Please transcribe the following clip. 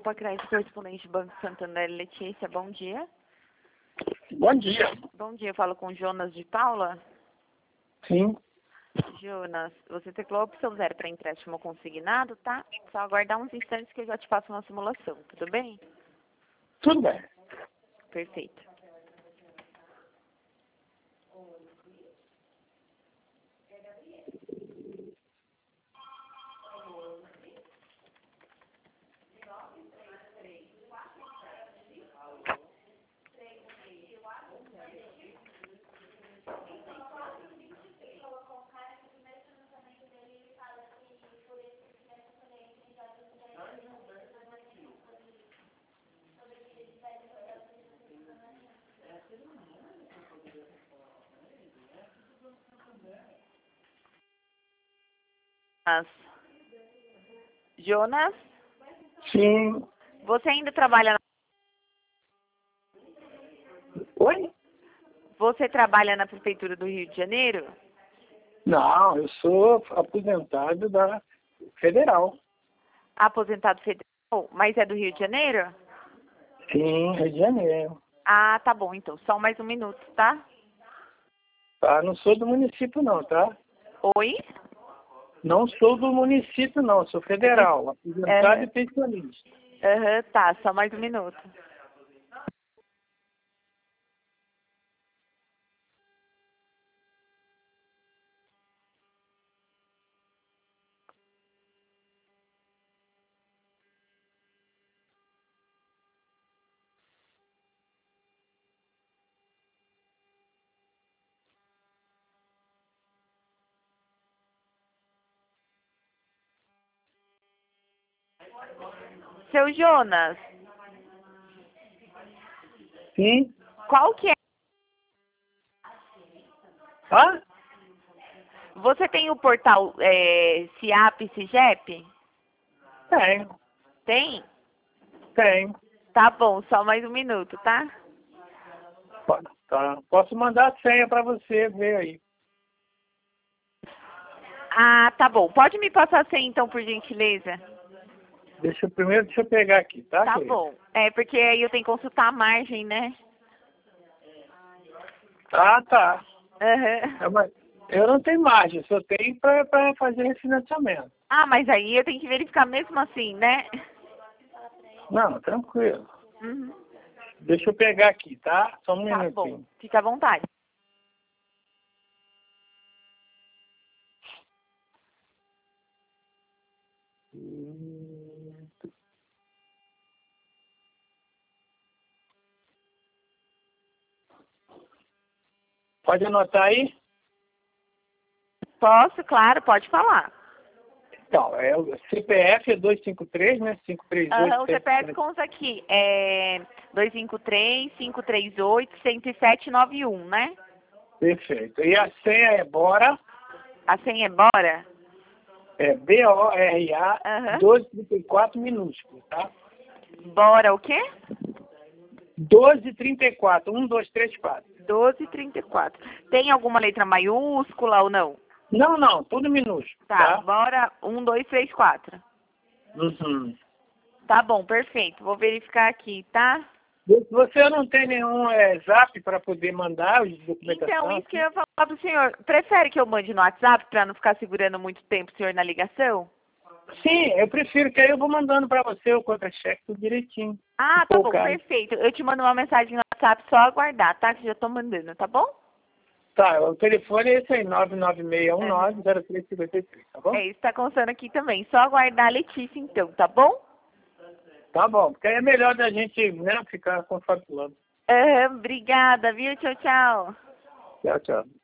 Opa, Cresce, correspondente do Banco Santander, Letícia, bom dia. Bom dia. Bom dia, eu falo com Jonas de Paula. Sim. Jonas, você teclou a opção 0 para empréstimo consignado, tá? Só aguardar uns instantes que eu já te faço uma simulação, tudo bem? Tudo bem. Perfeito. Jonas, Sim. você ainda trabalha Oi? Você trabalha na Prefeitura do Rio de Janeiro? Não, eu sou aposentado da Federal. Aposentado federal, mas é do Rio de Janeiro? Sim, Rio de Janeiro. Ah, tá bom, então. Só mais um minuto, tá? Tá? Não sou do município não, tá? Oi? Não sou do município não, sou federal. Aposentado e pensionista. Aham, tá. Só mais um minuto. Seu Jonas, Sim. qual que é? Ah? Você tem o portal CIAP, CIGEP? Tenho. Tem? Tenho. Tá bom, só mais um minuto, tá? Tá. Posso mandar a senha para você ver aí. Ah, tá bom. Pode me passar a senha, então, por gentileza? Deixa eu pegar aqui, tá? Tá querida? bom. É, porque aí eu tenho que consultar a margem, né? Ah, tá. Aham. Mas eu não tenho margem, só tenho para fazer refinanciamento. Ah, mas aí eu tenho que verificar mesmo assim, né? Não, tranquilo. Uhum. Deixa eu pegar aqui, tá? Só um Tá bom. minutinho. Fica à vontade. Pode anotar aí? Posso? Claro, pode falar. Então, o CPF é 253, né? 538. Aham, o CPF consta aqui. É 253-538-10791, né? Perfeito. E a senha é Bora, A senha é bora? é BORA Aham. 1234 minúsculo, tá? Bora o quê? 1234, 1234. 1234. Tem alguma letra maiúscula ou não? Não, tudo minúsculo, Tá, tá? bora 1234. Uhum. Tá bom, perfeito. Vou verificar aqui, tá? Você não tem nenhum zap para poder mandar os documentação? Então, isso que eu ia falar pro senhor. Prefere que eu mande no WhatsApp para não ficar segurando muito tempo o senhor na ligação? Sim, eu prefiro que aí eu vou mandando para você o contra-cheque tudo direitinho. Ah, tá bom, Caso. perfeito. Eu te mando uma mensagem no WhatsApp, só aguardar, tá? Que já tô mandando, tá bom? Tá, o telefone é esse aí, 996190353, tá bom? É isso, tá constando aqui também. Só aguardar a Letícia, então, tá bom? Tá bom, porque aí é melhor da gente, né, ficar confabulando. Obrigada, viu? Tchau, tchau. Tchau, tchau.